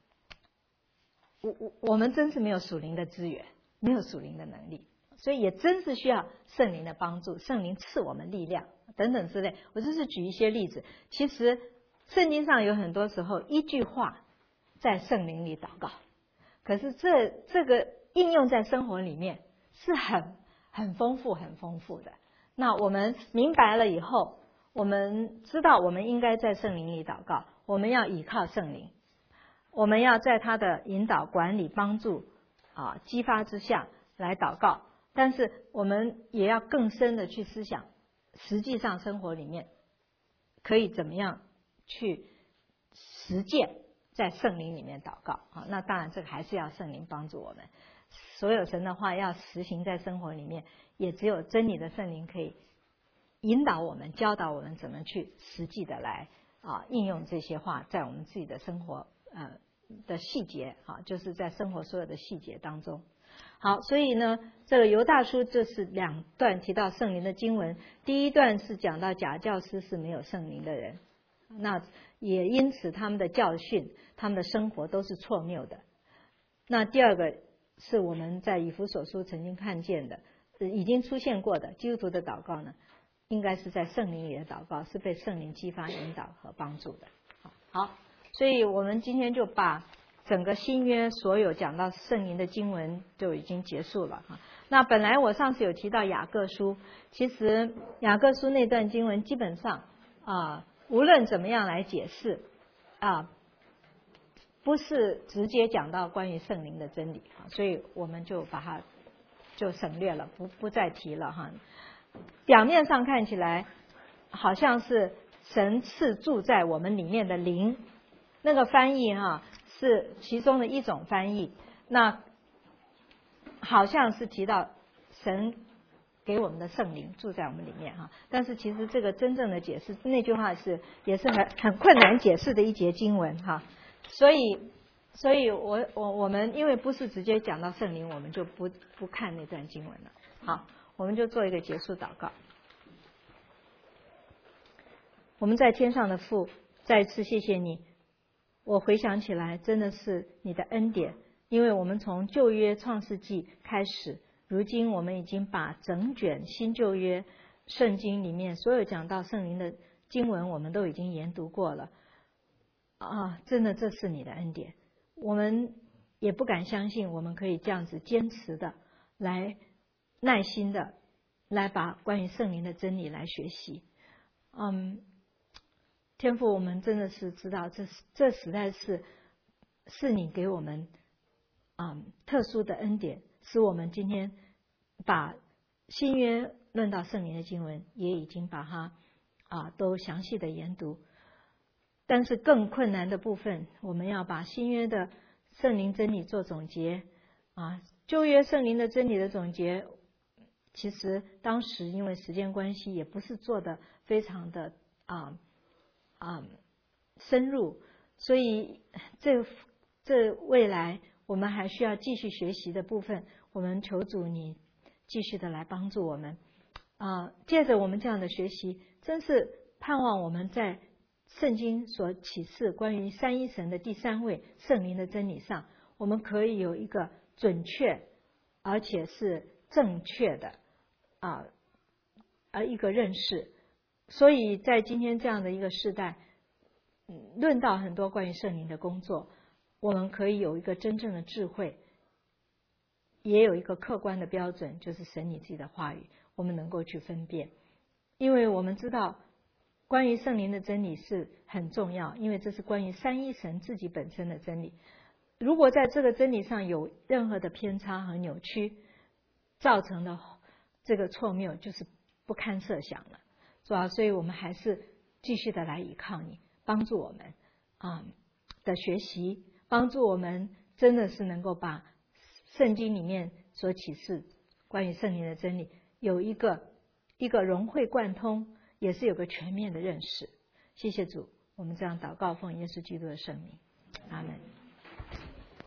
我们真是没有属灵的资源，没有属灵的能力，所以也真是需要圣灵的帮助，圣灵赐我们力量等等之类。我只是举一些例子，其实圣经上有很多时候一句话在圣灵里祷告，可是这个应用在生活里面是很丰富的。那我们明白了以后，我们知道我们应该在圣灵里祷告，我们要倚靠圣灵，我们要在他的引导管理帮助激发之下来祷告。但是我们也要更深的去思想，实际上生活里面可以怎么样去实践在圣灵里面祷告啊。那当然这个还是要圣灵帮助我们，所有神的话要实行在生活里面，也只有真理的圣灵可以引导我们，教导我们怎么去实际的来应用这些话在我们自己的生活的细节就是在生活所有的细节当中。好，所以呢这个犹大书就是2段提到圣灵的经文。第一段是讲到假教师是没有圣灵的人，那也因此他们的教训他们的生活都是错谬的。那第二个是我们在以弗所书曾经看见的已经出现过的基督徒的祷告呢，应该是在圣灵里的祷告，是被圣灵激发引导和帮助的。好，所以我们今天就把整个新约所有讲到圣灵的经文就已经结束了。那本来我上次有提到雅各书，其实雅各书那段经文基本上无论怎么样来解释不是直接讲到关于圣灵的真理，所以我们就把它就省略了，不再提了哈。表面上看起来好像是神赐住在我们里面的灵，那个翻译哈是其中的一种翻译，那好像是提到神给我们的圣灵住在我们里面哈，但是其实这个真正的解释，那句话也是很困难解释的一节经文哈，所以我们因为不是直接讲到圣灵，我们就不看那段经文了。好，我们就做一个结束祷告。我们在天上的父，再一次谢谢你，我回想起来真的是你的恩典，因为我们从旧约创世纪开始，如今我们已经把整卷新旧约圣经里面所有讲到圣灵的经文，我们都已经研读过了啊！真的，这是你的恩典，我们也不敢相信我们可以这样子坚持的来耐心的来把关于圣灵的真理来学习。天父，我们真的是知道这实在是你给我们特殊的恩典，使我们今天把新约论到圣灵的经文也已经把它都详细的研读。但是更困难的部分，我们要把新约的圣灵真理做总结旧约圣灵的真理的总结，其实当时因为时间关系也不是做的非常的深入，所以这未来我们还需要继续学习的部分，我们求主你继续的来帮助我们借着我们这样的学习，真是盼望我们在圣经所启示关于三一神的第三位圣灵的真理上，我们可以有一个准确而且是正确的一个认识。所以在今天这样的一个时代，论到很多关于圣灵的工作，我们可以有一个真正的智慧，也有一个客观的标准，就是神你自己的话语，我们能够去分辨。因为我们知道关于圣灵的真理是很重要，因为这是关于三一神自己本身的真理。如果在这个真理上有任何的偏差和扭曲，造成的这个错谬就是不堪设想了。主要所以我们还是继续的来依靠你，帮助我们的学习，帮助我们真的是能够把圣经里面所启示关于圣灵的真理有一个融会贯通，也是有个全面的认识。谢谢主，我们这样祷告奉耶稣基督的圣名，阿们。